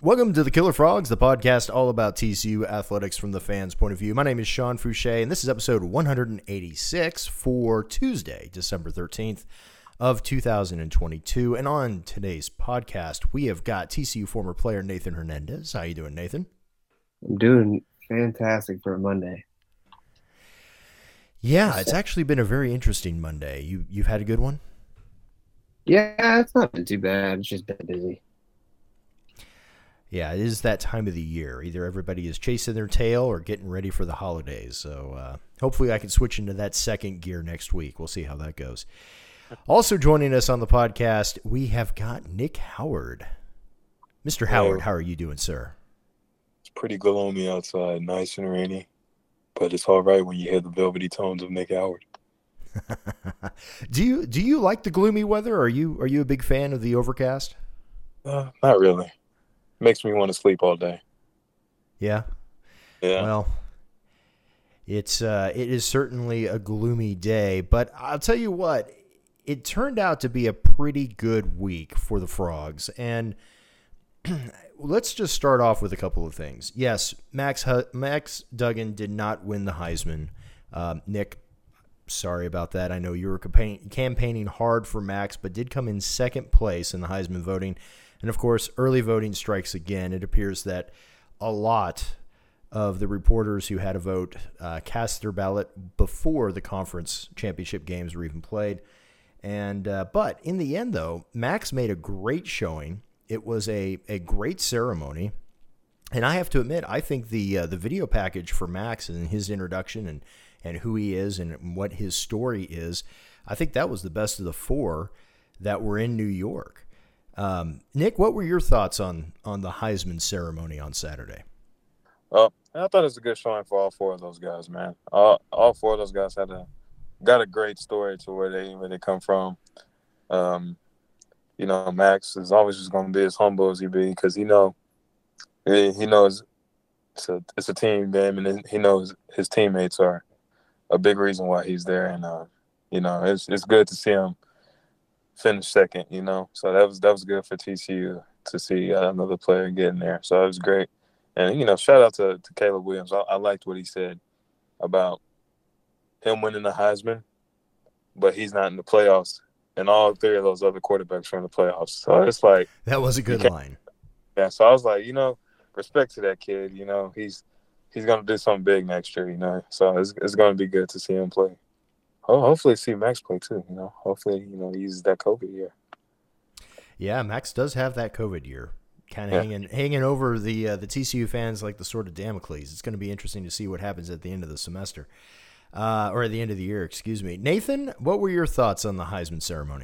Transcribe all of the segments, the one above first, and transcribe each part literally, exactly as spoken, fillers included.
Welcome to the Killer Frogs, the podcast all about T C U athletics from the fans' point of view. My name is Sean Fouché, and this is episode one eighty-six for Tuesday, December thirteenth of two thousand twenty-two. And on today's podcast, we have got T C U former player Nathan Hernandez. How you doing, Nathan? I'm doing fantastic for a Monday. Yeah, it's actually been a very interesting Monday. You you've had a good one? Yeah, it's not been too bad. It's just been busy. Yeah, it is that time of the year. Either everybody is chasing their tail or getting ready for the holidays. So uh, hopefully I can switch into that second gear next week. We'll see how that goes. Also joining us on the podcast, we have got Nick Howard. Mister Howard, how are you doing, sir? It's pretty gloomy outside, nice and rainy. But it's all right when you hear the velvety tones of Nick Howard. do you do you like the gloomy weather? Are you are you a big fan of the overcast? Uh, not really. Makes me want to sleep all day. Yeah. Yeah. Well, it's uh, it is certainly a gloomy day, but I'll tell you what, it turned out to be a pretty good week for the Frogs, and let's just start off with a couple of things. Yes, Max Max Duggan did not win the Heisman. Um, Nick, sorry about that. I know you were campaign, campaigning hard for Max, but did come in second place in the Heisman voting. And, of course, early voting strikes again. It appears that a lot of the reporters who had a vote uh, cast their ballot before the conference championship games were even played. And uh, but in the end, though, Max made a great showing. It was a, a great ceremony. And I have to admit, I think the uh, the video package for Max and his introduction and, and who he is and what his story is, I think that was the best of the four that were in New York. Um, Nick, what were your thoughts on, on the Heisman ceremony on Saturday? Well, I thought it was a good showing for all four of those guys, man. All, all four of those guys had a got a great story to where they where they come from. Um, you know, Max is always just going to be as humble as he be because he know he, he knows it's a it's a team game, and he knows his teammates are a big reason why he's there. And uh, you know, it's it's good to see him finish second, you know. So that was that was good for T C U to see uh, another player getting there. So that was great. And, you know, shout out to, to Caleb Williams. I, I liked what he said about him winning the Heisman, but he's not in the playoffs. And all three of those other quarterbacks are in the playoffs. So it's like – that was a good line. Yeah, so I was like, you know, respect to that kid. You know, he's he's going to do something big next year, you know. So it's, it's going to be good to see him play. Oh, hopefully see Max play too, you know. Hopefully, you know, he uses that COVID year. Yeah, Max does have that COVID year kind of yeah. hanging hanging over the uh, the T C U fans like the sword of Damocles. It's going to be interesting to see what happens at the end of the semester, uh, or at the end of the year, excuse me. Nathan, what were your thoughts on the Heisman ceremony?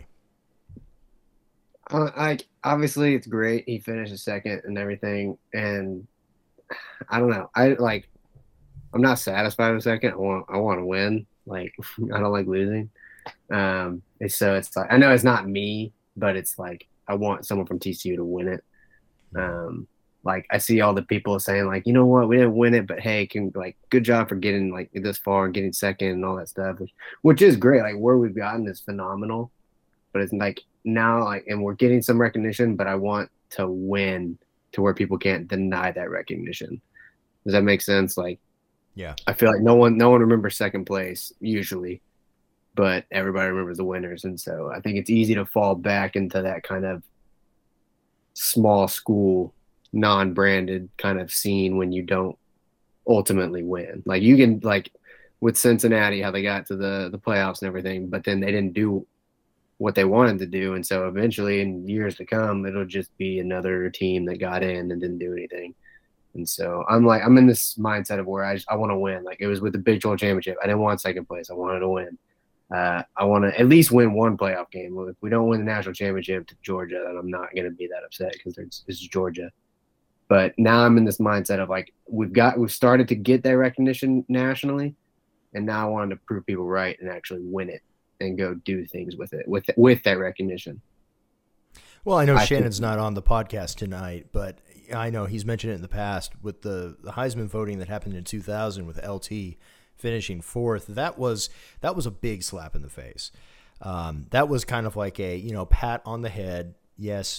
Uh, I obviously it's great. He finished second and everything, and I don't know. I like. I'm not satisfied with second. I want. I want to win. Like, I don't like losing. Um, and so it's like, I know it's not me, but it's like, I want someone from T C U to win it. Um, like I see all the people saying like, you know what, we didn't win it, but hey, can like, good job for getting like this far and getting second and all that stuff, which, which is great. Like where we've gotten is phenomenal, but it's like now, like, and we're getting some recognition, but I want to win to where people can't deny that recognition. Does that make sense? Like, yeah, I feel like no one no one remembers second place usually, but everybody remembers the winners. And so I think it's easy to fall back into that kind of small school, non-branded kind of scene when you don't ultimately win. Like you can, like with Cincinnati, how they got to the, the playoffs and everything, but then they didn't do what they wanted to do. And so eventually in years to come, it'll just be another team that got in and didn't do anything. And so I'm like, I'm in this mindset of where I just, I want to win. Like it was with the Big twelve championship. I didn't want second place. I wanted to win. Uh, I want to at least win one playoff game. If we don't win the national championship to Georgia, then I'm not going to be that upset because it's, it's Georgia. But now I'm in this mindset of like, we've got, we've started to get that recognition nationally. And now I wanted to prove people right and actually win it and go do things with it, with, with that recognition. Well, I know I Shannon's think, not on the podcast tonight, but I know he's mentioned it in the past with the, the Heisman voting that happened in two thousand with L T finishing fourth. That was that was a big slap in the face. Um, that was kind of like a, you know, pat on the head. Yes,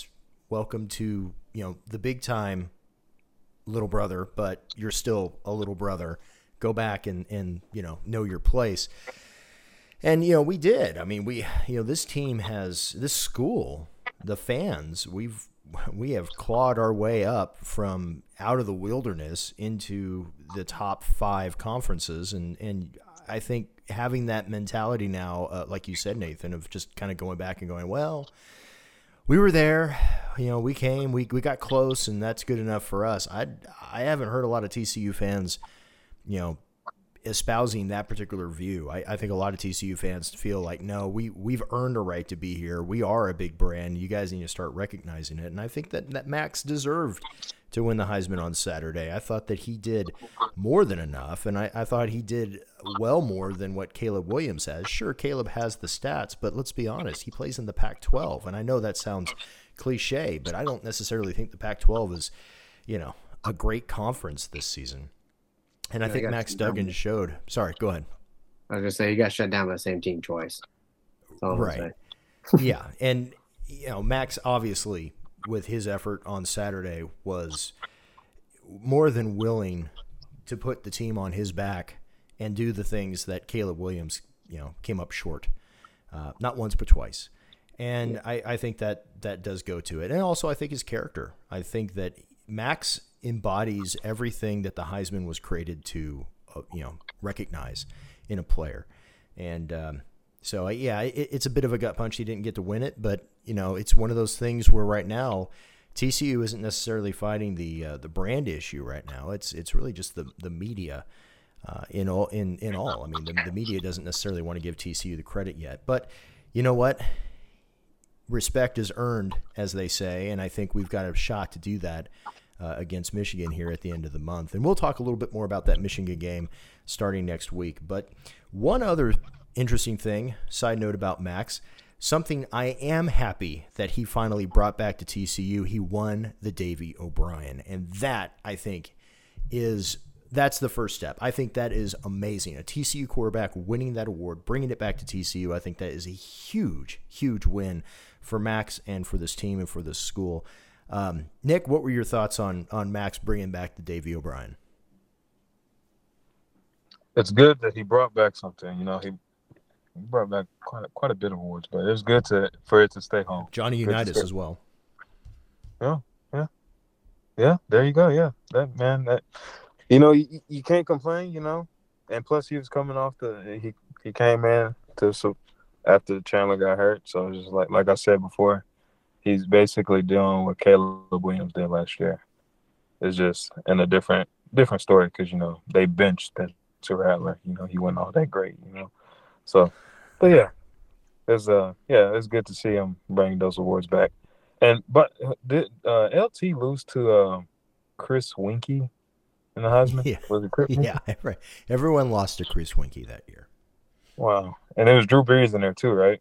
welcome to, you know, the big time little brother, but you're still a little brother. Go back and, and, you know, know your place. And, you know, we did. I mean, we, you know, this team has, this school, the fans, we've, we have clawed our way up from out of the wilderness into the top five conferences. And, and I think having that mentality now, uh, like you said, Nathan, of just kind of going back and going, well, we were there, you know, we came, we, we got close, and that's good enough for us. I, I haven't heard a lot of T C U fans, you know, espousing that particular view. I, I think a lot of T C U fans feel like, no, we, we've earned a right to be here. We are a big brand. You guys need to start recognizing it. And I think that, that Max deserved to win the Heisman on Saturday. I thought that he did more than enough, and I, I thought he did well more than what Caleb Williams has. Sure, Caleb has the stats, but let's be honest, he plays in the Pac twelve, and I know that sounds cliche, but I don't necessarily think the Pac twelve is, you know, a great conference this season. And I Yeah, think I got Max you. Duggan showed. Sorry, go ahead. I was gonna say, you got shut down by the same team twice. That's all I'm gonna Right. say. Yeah, and you know, Max obviously with his effort on Saturday was more than willing to put the team on his back and do the things that Caleb Williams, you know, came up short. Uh, not once but twice. And I, I think that that does go to it. And also I think his character. I think that Max embodies everything that the Heisman was created to, uh, you know, recognize in a player. And um, so, uh, yeah, it, it's a bit of a gut punch. He didn't get to win it, but, you know, it's one of those things where right now T C U isn't necessarily fighting the uh, the brand issue right now. It's it's really just the the media uh, in all in, in all. I mean, the, the media doesn't necessarily want to give T C U the credit yet. But you know what? Respect is earned, as they say, and I think we've got a shot to do that uh, against Michigan here at the end of the month. And we'll talk a little bit more about that Michigan game starting next week. But one other interesting thing, side note about Max, something I am happy that he finally brought back to T C U. He won the Davy O'Brien, and that, I think, is that's the first step. I think that is amazing. A T C U quarterback winning that award, bringing it back to T C U, I think that is a huge, huge win for Max and for this team and for this school. Um, Nick, what were your thoughts on on Max bringing back the Davy O'Brien? It's good that he brought back something. You know, he He brought back quite a, quite a bit of awards, but it's good to for it to stay home. Johnny Good to Unitas stay- as well. Yeah, yeah, yeah. There you go. Yeah, that man. That you know, you, you can't complain. You know, and plus he was coming off the he he came in to so after Chandler got hurt, so it's just like like I said before, he's basically doing what Caleb Williams did last year. It's just in a different different story because you know they benched Spencer Rattler. You know, he wasn't all that great. You know, so. But yeah, it's uh yeah, it's good to see him bring those awards back. And but did uh, L T lose to uh, Chris Winkie in the Heisman? Yeah. Was it Chris? Winkie? Yeah, right. Everyone lost to Chris Winkie that year. Wow. And it was Drew Brees in there too, right?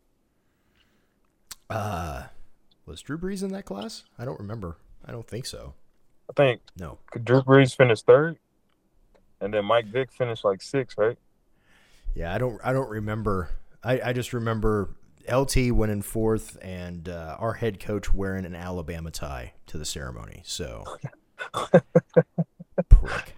Uh, was Drew Brees in that class? I don't remember. I don't think so. I think No. Drew Brees finished third, and then Mike Vick finished like sixth, right? Yeah, I don't. I don't remember. I, I just remember L T winning fourth and uh, our head coach wearing an Alabama tie to the ceremony. So, prick.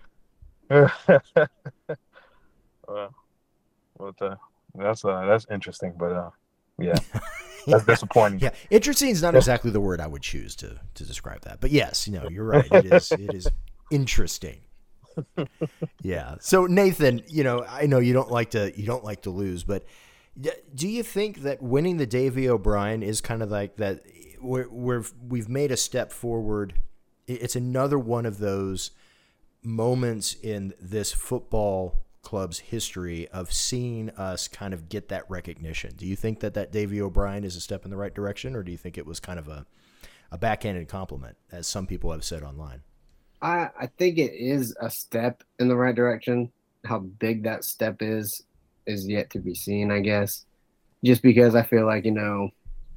well, but, uh, that's uh, that's interesting, but uh, yeah, that's disappointing. Yeah, interesting is not exactly the word I would choose to to describe that. But yes, you know, you're right. It is. It is interesting. Yeah. So Nathan, you know, I know you don't like to you don't like to lose, but do you think that winning the Davy O'Brien is kind of like that? We're, we're we've made a step forward. It's another one of those moments in this football club's history of seeing us kind of get that recognition. Do you think that that Davy O'Brien is a step in the right direction, or do you think it was kind of a a backhanded compliment, as some people have said online? I, I think it is a step in the right direction. How big that step is is yet to be seen, I guess. Just because I feel like, you know,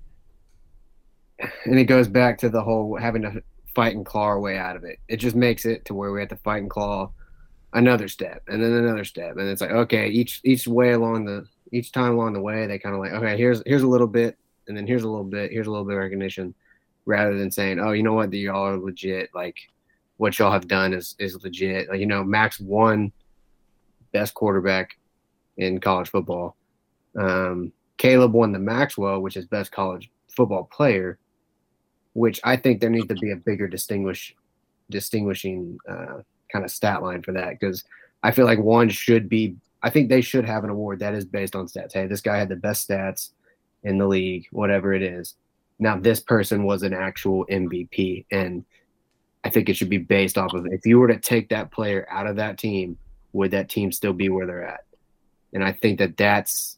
and it goes back to the whole having to fight and claw our way out of it. It just makes it to where we have to fight and claw another step and then another step. And it's like, okay, each each way along the each time along the way, they kind of like, okay, here's here's a little bit, and then here's a little bit, here's a little bit of recognition. rather than saying, oh, you know what, y'all are legit. Like what y'all have done is, is legit. Like, you know, Max won best quarterback in college football. Um, Caleb won the Maxwell, which is best college football player, which I think there needs to be a bigger distinguish distinguishing uh, kind of stat line for that, because I feel like one should be I think they should have an award that is based on stats. Hey, this guy had the best stats in the league, whatever it is. Now this person was an actual M V P, and I think it should be based off of, if you were to take that player out of that team, would that team still be where they're at? And I think that that's,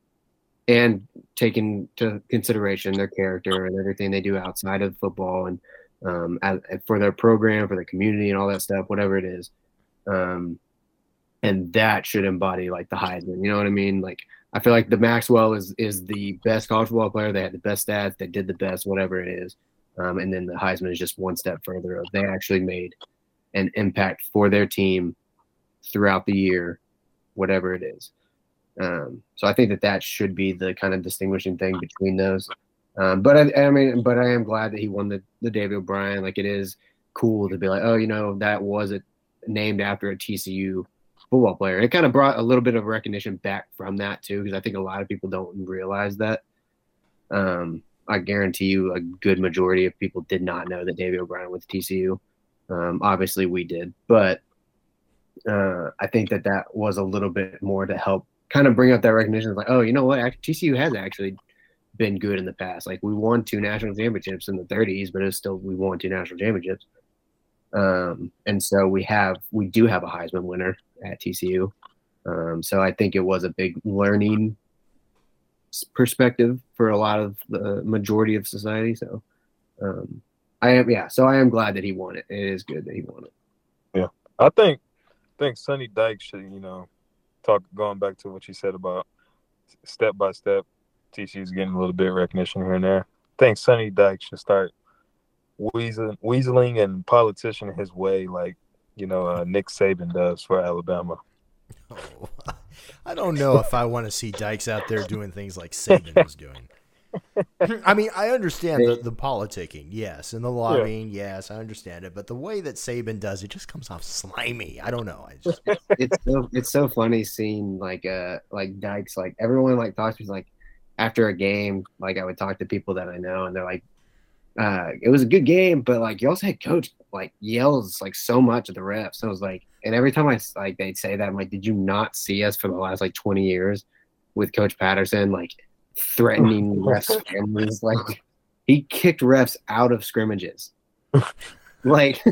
and taking into consideration their character and everything they do outside of football, and um, as, for their program, for the community and all that stuff, whatever it is. Um, and that should embody like the Heisman, you know what I mean? Like, I feel like the Maxwell is, is the best college football player. They had the best stats. They did the best, whatever it is. Um, and then the Heisman is just one step further of, they actually made an impact for their team throughout the year, whatever it is. Um, so I think that that should be the kind of distinguishing thing between those. Um, but I, I mean, but I am glad that he won the, the David O'Brien. Like, it is cool to be like, oh, you know, that was a, named after a T C U football player. It kind of brought a little bit of recognition back from that too, because I think a lot of people don't realize that. Um, I guarantee you a good majority of people did not know that David O'Brien went to T C U. Um, obviously we did, but uh, I think that that was a little bit more to help kind of bring up that recognition. Like, oh, you know what? T C U has actually been good in the past. Like, we won two national championships in the thirties, but it's still, we won two national championships. Um, and so we have, we do have a Heisman winner at T C U. Um, so I think it was a big learning perspective for a lot of the majority of society. So um, I am, yeah. So I am glad that he won it. It is good that he won it. Yeah, I think, I think Sonny Dykes should, you know, talk going back to what you said about step by step. T C U's getting a little bit of recognition here and there. I think Sonny Dykes should start weaseling, weaseling and politician his way, like, you know, uh, Nick Saban does for Alabama. Oh, I don't know if I want to see Dykes out there doing things like Saban was doing. I mean, I understand the, the politicking, yes, and the lobbying, yeah. yes, I understand it. But the way that Saban does it just comes off slimy. I don't know. I just it's so it's so funny seeing like uh like Dykes, like everyone like talks to me like after a game, like I would talk to people that I know, and they're like, uh, it was a good game, but like y'all's head coach like yells like so much at the refs. So I was like, and every time I like they'd say that, I'm like, did you not see us for the last like twenty years with Coach Patterson like threatening refs' families? Like, he kicked refs out of scrimmages. Like,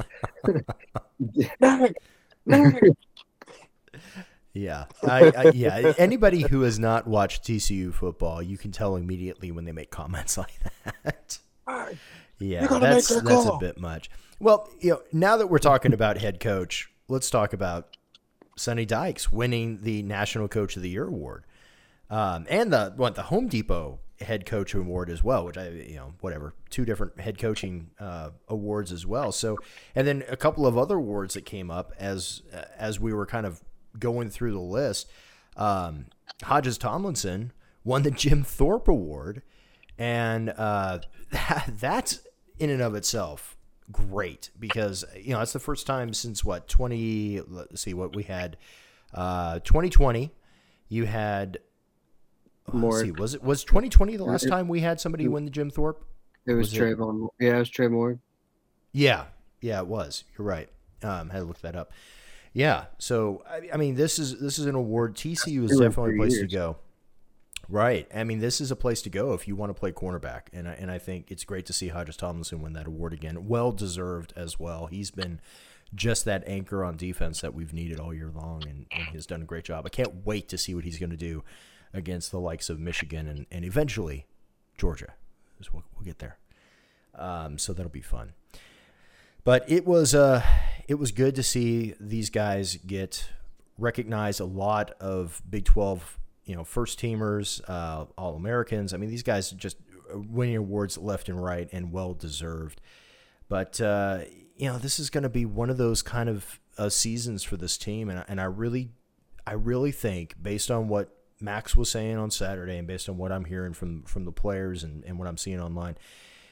yeah, I, I, yeah. Anybody who has not watched T C U football, you can tell immediately when they make comments like that. Yeah, that's that that's a bit much. Well, you know, now that we're talking about head coach, let's talk about Sonny Dykes winning the National Coach of the Year award, um, and the what the Home Depot head coach award as well, which I you know whatever two different head coaching uh, awards as well. So, and then a couple of other awards that came up as as we were kind of going through the list. Um, Hodges Tomlinson won the Jim Thorpe Award, and uh, that, that's in and of itself great, because you know it's the first time since what twenty let's see what we had uh twenty twenty you had oh, let's see, was it was twenty twenty the last time we had somebody win the Jim Thorpe? It was, was Trayvon. It? Yeah, it was Trey Moore. Yeah, yeah, it was. You're right. Um, had to look that up. Yeah, so I, I mean, this is this is an award. T C U is definitely a place years. to go. Right. I mean, this is a place to go if you want to play cornerback, and I, and I think it's great to see Hodges Tomlinson win that award again. Well deserved as well. He's been just that anchor on defense that we've needed all year long, and, and he's done a great job. I can't wait to see what he's going to do against the likes of Michigan and, and eventually Georgia. We'll, we'll get there. Um, so that'll be fun. But it was uh, it was good to see these guys get recognized. A lot of Big twelve, you know, first teamers, uh, All Americans. I mean, these guys just winning awards left and right, and well deserved. But uh, you know, this is going to be one of those kind of uh, seasons for this team, and and I really, I really think, based on what Max was saying on Saturday, and based on what I'm hearing from from the players and, and what I'm seeing online,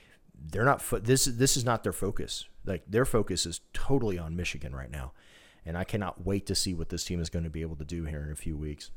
they're not fo- this this is not their focus. Like their focus is totally on Michigan right now, and I cannot wait to see what this team is going to be able to do here in a few weeks.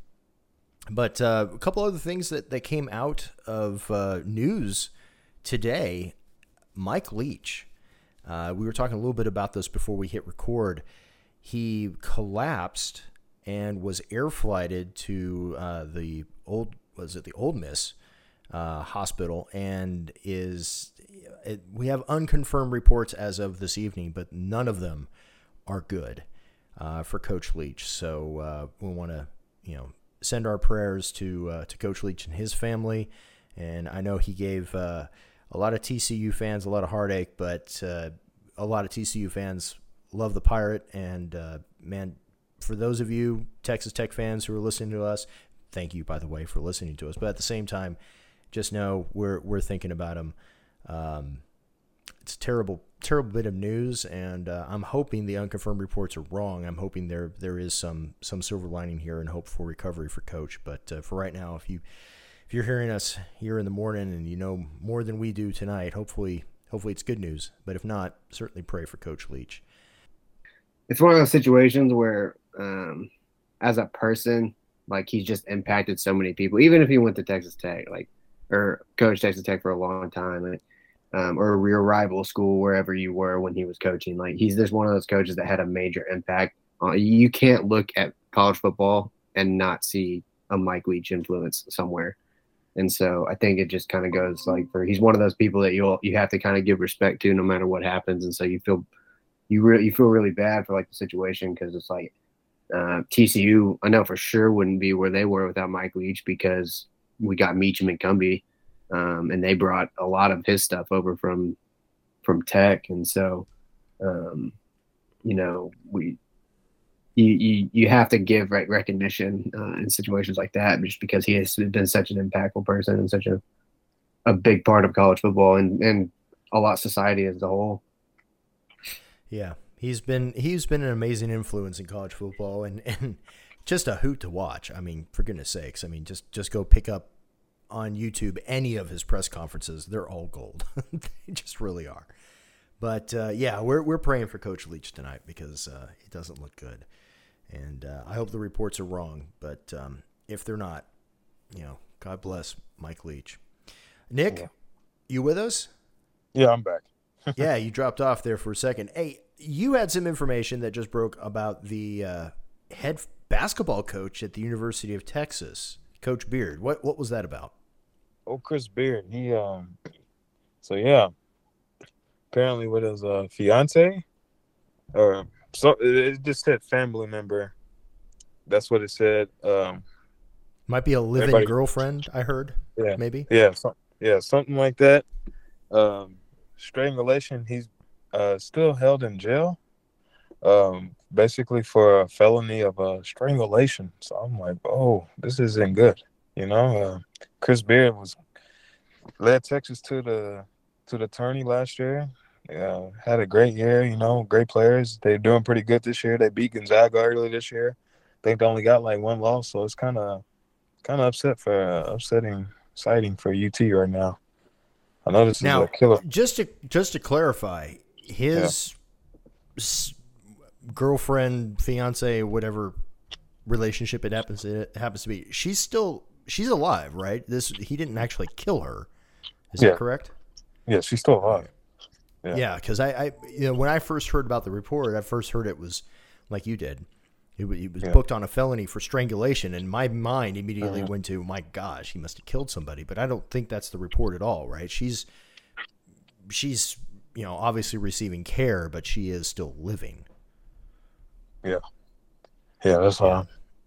But uh, a couple other things that, that came out of uh, news today. Mike Leach, uh, we were talking a little bit about this before we hit record. He collapsed and was air flighted to uh, the old was it the Ole Miss uh, hospital, and is it, we have unconfirmed reports as of this evening, but none of them are good uh, for Coach Leach. So uh, we want to you know send our prayers to uh, to Coach Leach and his family, and I know he gave. Uh, A lot of T C U fans, a lot of heartache, but uh, a lot of T C U fans love the Pirate. And, uh, man, for those of you Texas Tech fans who are listening to us, thank you, by the way, for listening to us. But at the same time, just know we're we're thinking about him. Um, it's a terrible, terrible bit of news, and uh, I'm hoping the unconfirmed reports are wrong. I'm hoping there there is some some silver lining here and hope for recovery for Coach. But uh, for right now, if you If you're hearing us here in the morning and you know more than we do tonight, hopefully hopefully it's good news. But if not, certainly pray for Coach Leach. It's one of those situations where, um, as a person, like he's just impacted so many people. Even if he went to Texas Tech, like or coached Texas Tech for a long time, like, um, or your rival school, wherever you were when he was coaching, like he's just one of those coaches that had a major impact. Uh, you can't look at college football and not see a Mike Leach influence somewhere. And so I think it just kind of goes like for he's one of those people that you you have to kind of give respect to no matter what happens. And so you feel you really you feel really bad for like the situation because it's like uh, T C U I know for sure wouldn't be where they were without Mike Leach because we got Meacham and Cumbie, um, and they brought a lot of his stuff over from from Tech. And so um, you know we. You, you you have to give right recognition uh, in situations like that just because he has been such an impactful person and such a, a big part of college football and, and a lot of society as a whole. Yeah, he's been he's been an amazing influence in college football and, and just a hoot to watch. I mean, for goodness sakes, I mean, just, just go pick up on YouTube any of his press conferences. They're all gold. They just really are. But, uh, yeah, we're we're praying for Coach Leach tonight because uh, it doesn't look good. And uh, I hope the reports are wrong, but um, if they're not, you know, God bless Mike Leach. Nick, yeah. You with us? Yeah, I'm back. Yeah, you dropped off there for a second. Hey, you had some information that just broke about the uh, head basketball coach at the University of Texas, Coach Beard. What what was that about? Oh, Chris Beard. He um. So yeah, apparently with his uh, fiance, or. So it just said family member. That's what it said. Um, Might be a live-in girlfriend, I heard. Yeah, maybe. Yeah, so, yeah, something like that. Um, strangulation. He's uh, still held in jail, um, basically for a felony of uh, strangulation. So I'm like, oh, this isn't good. You know, uh, Chris Beard was led Texas to the to the tourney last year. Yeah, had a great year, you know, great players. They're doing pretty good this year. They beat Gonzaga early this year. I think they only got like one loss, so it's kind of kind of upset for uh, upsetting sighting for U T right now. I know this now, is a killer. Just to just to clarify, his yeah. s- girlfriend, fiance, whatever relationship it happens to, it happens to be, she's still she's alive, right? This he didn't actually kill her. Is yeah. that correct? Yeah, she's still alive. Yeah, because yeah, I, I, you know, when I first heard about the report, I first heard it was like you did. It, it was yeah. booked on a felony for strangulation, and my mind immediately uh-huh. went to, my gosh, he must have killed somebody. But I don't think that's the report at all, right? She's, she's, you know, obviously receiving care, but she is still living. Yeah, yeah, that's uh,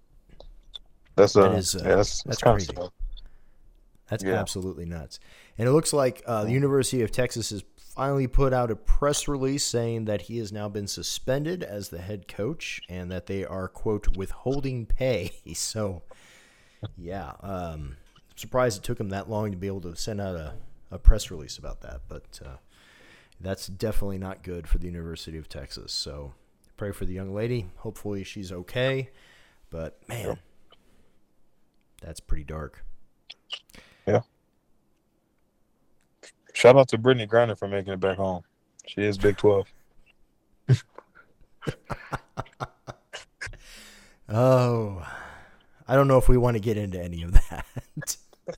that's uh, that is, uh, yeah, that's, that's, that's crazy. Stuff. That's yeah. absolutely nuts. And it looks like uh, the University of Texas has finally put out a press release saying that he has now been suspended as the head coach and that they are, quote, withholding pay. So, yeah, um, I'm surprised it took him that long to be able to send out a, a press release about that. But uh, that's definitely not good for the University of Texas. So pray for the young lady. Hopefully she's okay. But, man, that's pretty dark. Yeah. Shout out to Brittany Griner for making it back home. She is Big twelve. Oh, I don't know if we want to get into any of that.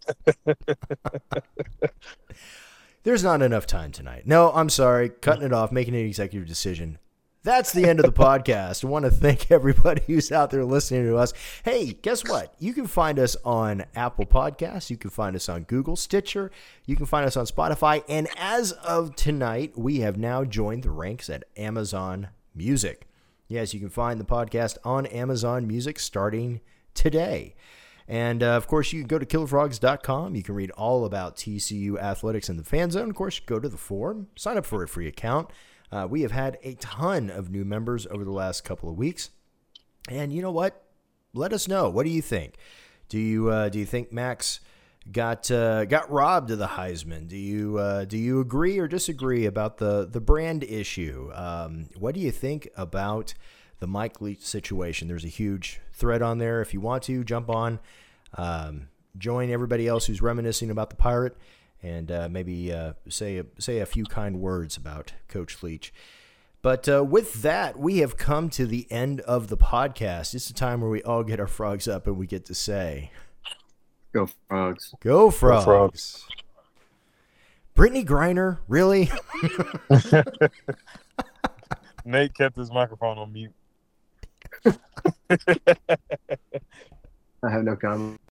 There's not enough time tonight. No, I'm sorry. Cutting it off, making an executive decision. That's the end of the podcast. I want to thank everybody who's out there listening to us. Hey, guess what? You can find us on Apple Podcasts. You can find us on Google, Stitcher. You can find us on Spotify. And as of tonight, we have now joined the ranks at Amazon Music. Yes, you can find the podcast on Amazon Music starting today. And, uh, of course, you can go to killer frogs dot com. You can read all about T C U athletics and the fan zone. Of course, go to the forum, sign up for a free account. Uh, we have had a ton of new members over the last couple of weeks. And you know what? Let us know. What do you think? Do you uh, do you think Max got uh, got robbed of the Heisman? Do you uh, do you agree or disagree about the, the brand issue? Um, what do you think about the Mike Leach situation? There's a huge thread on there. If you want to, jump on. Um, join everybody else who's reminiscing about the Pirate. And uh, maybe uh, say, a, say a few kind words about Coach Leach. But uh, with that, we have come to the end of the podcast. It's a time where we all get our frogs up and we get to say, Go Frogs. Go Frogs. Go Frogs. Brittany Griner, really? Nate kept his microphone on mute. I have no comment.